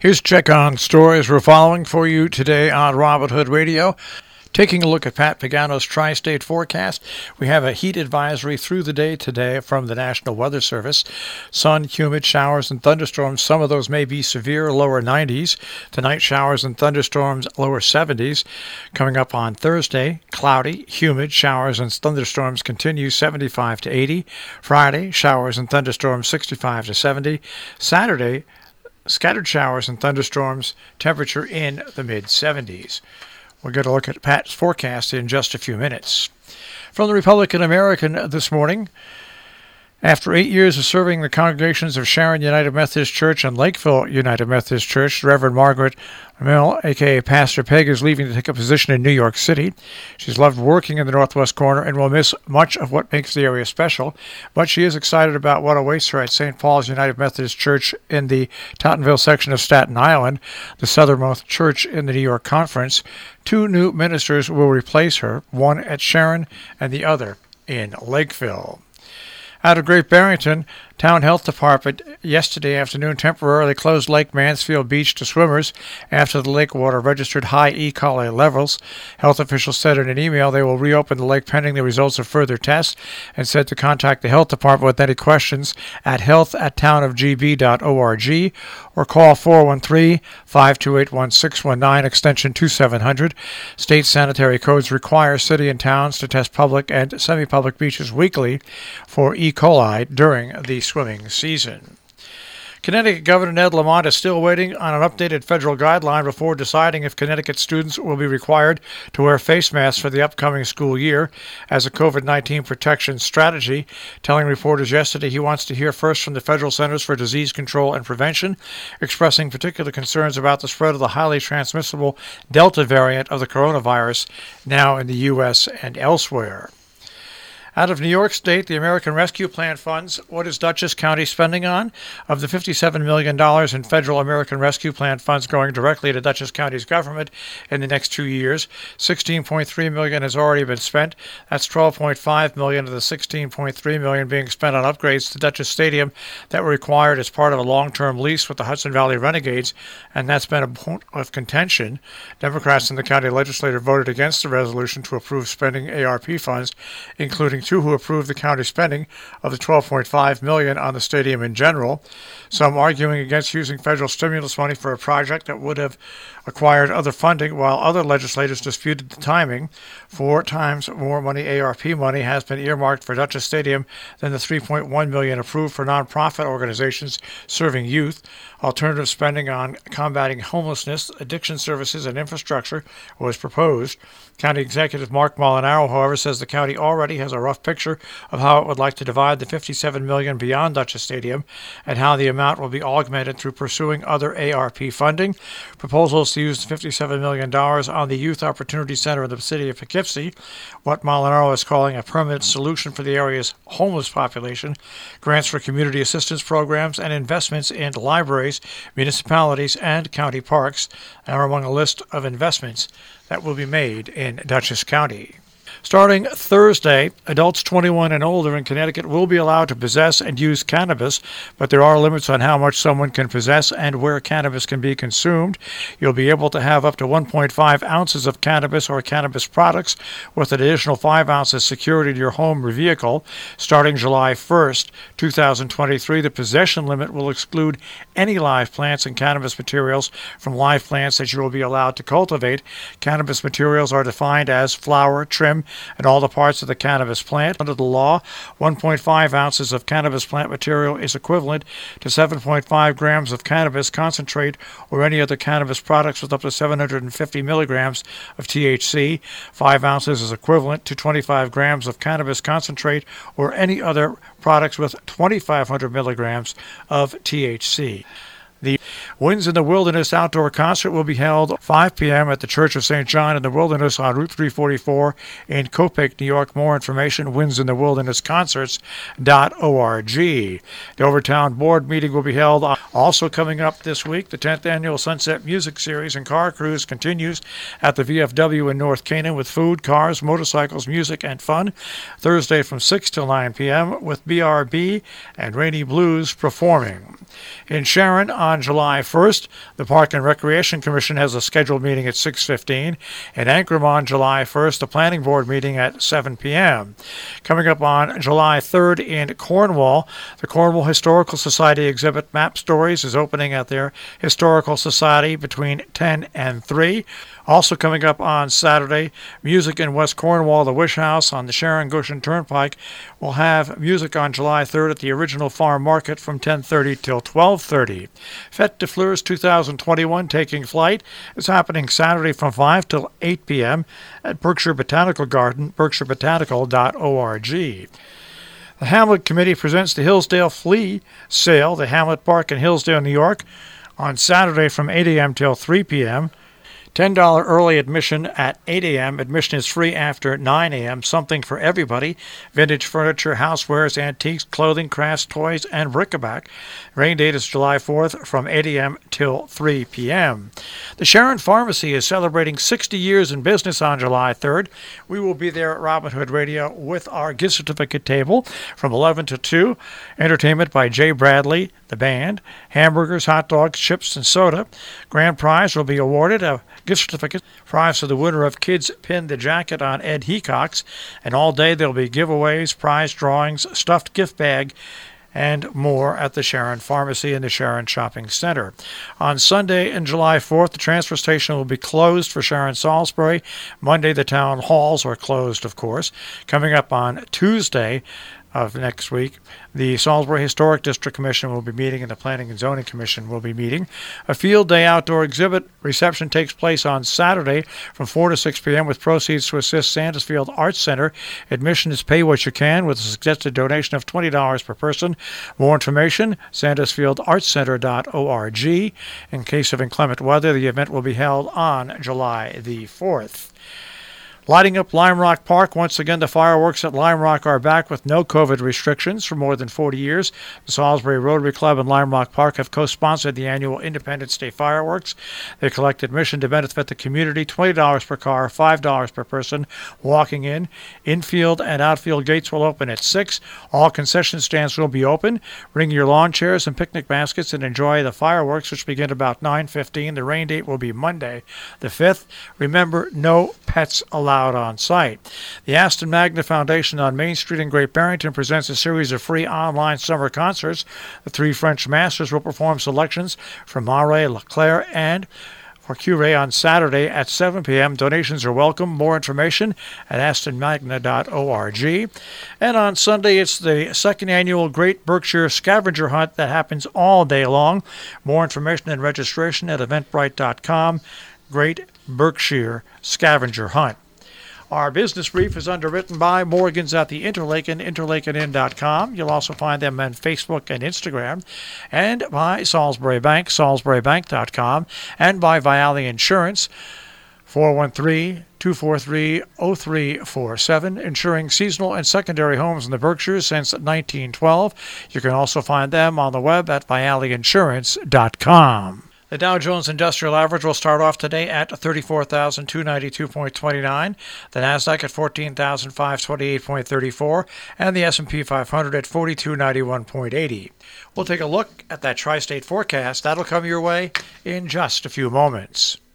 Here's a check on stories we're following for you today on Robin Hood Radio. Taking a look at Pat Pagano's tri-state forecast, we have a heat advisory through the day today from the National Weather Service. Sun, humid, showers, and thunderstorms. Some of those may be severe, lower 90s. Tonight, showers and thunderstorms, lower 70s. Coming up on Thursday, cloudy, humid, showers and thunderstorms continue, 75 to 80. Friday, showers and thunderstorms, 65 to 70. Saturday, scattered showers and thunderstorms, temperature in the mid-70s. We're going to look at Pat's forecast in just a few minutes. From the Republican American this morning, after 8 years of serving the congregations of Sharon United Methodist Church and Lakeville United Methodist Church, Reverend Margaret Mill, a.k.a. Pastor Peg, is leaving to take a position in New York City. She's loved working in the Northwest Corner and will miss much of what makes the area special, but she is excited about what awaits her at St. Paul's United Methodist Church in the Tottenville section of Staten Island, the southernmost church in the New York Conference. 2 new ministers will replace her, one at Sharon and the other in Lakeville. Out of Great Barrington, Town Health Department yesterday afternoon temporarily closed Lake Mansfield Beach to swimmers after the lake water registered high E. coli levels. Health officials said in an email they will reopen the lake pending the results of further tests and said to contact the health department with any questions at health@townofgb.org or call 413-528-1619 extension 2700. State sanitary codes require city and towns to test public and semi-public beaches weekly for E. coli during the swimming season. Connecticut Governor Ned Lamont is still waiting on an updated federal guideline before deciding if Connecticut students will be required to wear face masks for the upcoming school year as a COVID-19 protection strategy. Telling reporters yesterday he wants to hear first from the Federal Centers for Disease Control and Prevention, expressing particular concerns about the spread of the highly transmissible Delta variant of the coronavirus now in the U.S. and elsewhere. Out of New York State, the American Rescue Plan funds, what is Dutchess County spending on? Of the $57 million in federal American Rescue Plan funds going directly to Dutchess County's government in the next 2 years, $16.3 million has already been spent. That's $12.5 million of the $16.3 million being spent on upgrades to Dutchess Stadium that were required as part of a long-term lease with the Hudson Valley Renegades, and that's been a point of contention. Democrats in the county legislature voted against the resolution to approve spending ARP funds, including 2 who approved the county spending of the $12.5 million on the stadium in general, some arguing against using federal stimulus money for a project that would have acquired other funding, while other legislators disputed the timing. 4 times more money, ARP money, has been earmarked for Dutchess Stadium than the $3.1 million approved for nonprofit organizations serving youth. Alternative spending on combating homelessness, addiction services, and infrastructure was proposed. County Executive Mark Molinaro, however, says the county already has a rough picture of how it would like to divide the $57 million beyond Dutchess Stadium and how the amount will be augmented through pursuing other ARP funding. Proposals to use the $57 million on the Youth Opportunity Center in the city of Poughkeepsie, what Molinaro is calling a permanent solution for the area's homeless population, grants for community assistance programs, and investments in libraries, municipalities, and county parks are among a list of investments that will be made in Dutchess County. Starting Thursday, adults 21 and older in Connecticut will be allowed to possess and use cannabis, but there are limits on how much someone can possess and where cannabis can be consumed. You'll be able to have up to 1.5 ounces of cannabis or cannabis products with an additional 5 ounces secured in your home or vehicle. Starting July 1st, 2023, the possession limit will exclude any live plants and cannabis materials from live plants that you will be allowed to cultivate. Cannabis materials are defined as flower, trim, and all the parts of the cannabis plant. Under the law, 1.5 ounces of cannabis plant material is equivalent to 7.5 grams of cannabis concentrate or any other cannabis products with up to 750 milligrams of THC. 5 ounces is equivalent to 25 grams of cannabis concentrate or any other products with 2,500 milligrams of THC. The Winds in the Wilderness outdoor concert will be held 5 p.m. at the Church of St. John in the Wilderness on Route 344 in Copake, New York. More information, windsinthewildernessconcerts.org. The Overtown Board meeting will be held also coming up this week. The 10th Annual Sunset Music Series and Car Cruise continues at the VFW in North Canaan with food, cars, motorcycles, music, and fun. Thursday from 6 till 9 p.m. with BRB and Rainy Blues performing. In Sharon on July 1st, the Park and Recreation Commission has a scheduled meeting at 6:15. In Ankrum on July 1st, the Planning Board meeting at 7 p.m. Coming up on July 3rd in Cornwall, the Cornwall Historical Society exhibit Map Stories is opening at their Historical Society between 10 and 3. Also coming up on Saturday, music in West Cornwall, the Wish House on the Sharon Goshen Turnpike will have music on July 3rd at the original farm market from 10:30 till 12:30. Fête de Fleurs 2021 taking flight is happening Saturday from 5 till 8 p.m. at Berkshire Botanical Garden, berkshirebotanical.org. The Hamlet Committee presents the Hillsdale Flea Sale, the Hamlet Park in Hillsdale, New York, on Saturday from 8 a.m. till 3 p.m. $10 early admission at 8 a.m. Admission is free after 9 a.m. Something for everybody. Vintage furniture, housewares, antiques, clothing, crafts, toys, and bric-a-brac. Rain date is July 4th from 8 a.m. till 3 p.m. The Sharon Pharmacy is celebrating 60 years in business on July 3rd. We will be there at Robin Hood Radio with our gift certificate table from 11 to 2. Entertainment by Jay Bradley, the band. Hamburgers, hot dogs, chips, and soda. Grand prize will be awarded a gift certificate. Prize to the winner of Kids Pin the Jacket on Ed Hecox. And all day there will be giveaways, prize drawings, stuffed gift bag, and more at the Sharon Pharmacy and the Sharon Shopping Center. On Sunday and July 4th, the transfer station will be closed for Sharon Salisbury. Monday, the town halls are closed, of course. Coming up on Tuesday of next week, the Salisbury Historic District Commission will be meeting and the Planning and Zoning Commission will be meeting. A field day outdoor exhibit reception takes place on Saturday from 4 to 6 p.m. with proceeds to assist Sandusfield Arts Center. Admission is pay what you can with a suggested donation of $20 per person. More information, sandusfieldartscenter.org. In case of inclement weather, the event will be held on July the 4th. Lighting up Lime Rock Park. Once again, the fireworks at Lime Rock are back with no COVID restrictions for more than 40 years. The Salisbury Rotary Club and Lime Rock Park have co-sponsored the annual Independence Day fireworks. They collect admission to benefit the community, $20 per car, $5 per person walking in. Infield and outfield gates will open at 6. All concession stands will be open. Bring your lawn chairs and picnic baskets and enjoy the fireworks, which begin about 9:15. The rain date will be Monday, the 5th. Remember, no pets allowed on site. The Aston Magna Foundation on Main Street in Great Barrington presents a series of free online summer concerts. The three French masters will perform selections from Mare, Leclerc, and Forcure on Saturday at 7 p.m. Donations are welcome. More information at astonmagna.org. And on Sunday, it's the second annual Great Berkshire Scavenger Hunt that happens all day long. More information and registration at eventbrite.com. Great Berkshire Scavenger Hunt. Our business brief is underwritten by Morgans at the Interlaken, interlakenin.com. You'll also find them on Facebook and Instagram. And by Salisbury Bank, salisburybank.com. And by Viale Insurance, 413-243-0347, insuring seasonal and secondary homes in the Berkshires since 1912. You can also find them on the web at vialeinsurance.com. The Dow Jones Industrial Average will start off today at 34,292.29, the Nasdaq at 14,528.34, and the S&P 500 at 4291.80. We'll take a look at that tri-state forecast. That'll come your way in just a few moments.